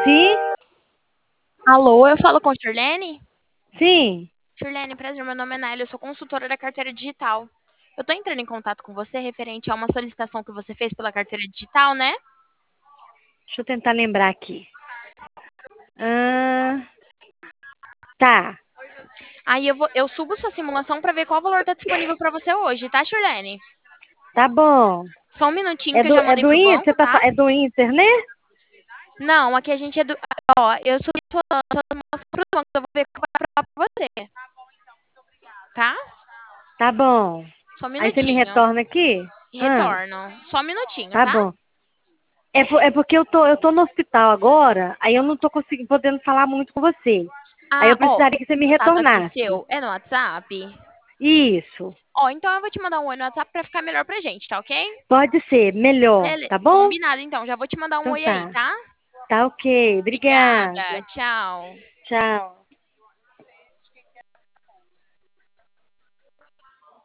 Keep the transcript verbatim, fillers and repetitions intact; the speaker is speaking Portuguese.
Sim? Alô, eu falo com a Shirlene? Sim. Shirlene, prazer, meu nome é Naila, eu sou consultora da carteira digital. Eu tô entrando em contato com você referente a uma solicitação que você fez pela carteira digital, né? Deixa eu tentar lembrar aqui. Ah, tá. Aí eu, vou, eu subo sua simulação para ver qual valor tá disponível para você hoje, tá, Shirlene? Tá bom. Só um minutinho É que eu do, já é mandei do pro Inter? Você banco, tá, fa- tá? é do Inter, né? Não, aqui a gente é do. Ó, eu subi sua, sua simulação pro banco, eu vou ver o que vai aprovar pra você, tá? Tá bom. Só um Aí você me minutinho. retorna aqui? Ah, Retorno. Só um minutinho, tá tá? bom. É, por- é porque eu tô, eu tô no hospital agora, aí eu não tô conseguindo, podendo falar muito com você. Aí Ah, eu ó, precisaria que você me contato aqui retornasse. seu é no WhatsApp? Isso. Ó, então eu vou te mandar um oi no WhatsApp pra ficar melhor pra gente, tá ok? Pode ser, melhor, Beleza. tá bom? Combinado, então. Já vou te mandar um Então oi aí, tá. tá? Tá ok. Obrigada. Obrigada. Tchau. Tchau.